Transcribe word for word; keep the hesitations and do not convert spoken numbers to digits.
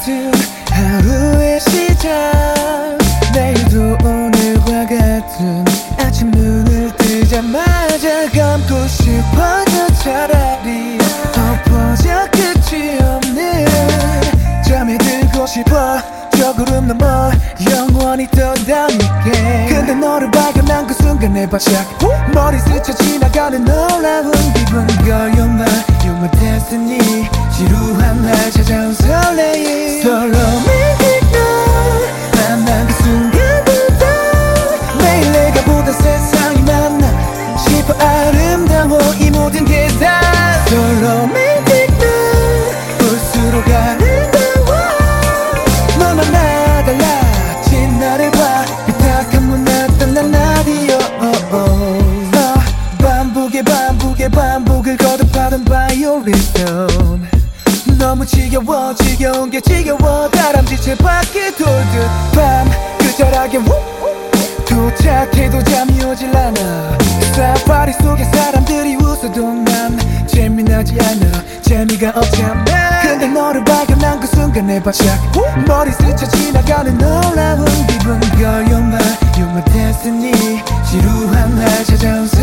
같은 하루의 시작 내일도 오늘과 같은 아침 눈을 뜨자마자 감고 싶어져 차라리 엎어져 끝이 없는 잠에 들고 싶어 저 구름 넘어 영원히 떠다니게 근데 너를 발견한 그 순간에 바짝 머리 스쳐 지나가는 놀라운 기분 Girl you're my, you're my destiny 지루한 날 찾아온 설레임 So romantic 널 만난 그 순간부터 매일 내가 보던 세상이 만나 싶어 아름다워 이 모든 게 다 So romantic 널 볼수록 아름다워 너만 나 달라진 나를 봐 삐딱한 문 났던 난 라디오 너 반복에 반복에 반복을 거듭하던 바이오리듬 너무 지겨워 지겨운 게 지겨워 다람쥐 바퀴 돌듯 밤 끝자락에 도착해도 잠이 오질 않아 사파리 속에 사람들이 웃어도 난 재미나지 않아 재미가 없잖아 근데 너를 발견한 그 순간에 바짝 머리 스쳐 지나가는 놀라운 기분 Girl you're my, you're my destiny 지루한 날 찾아온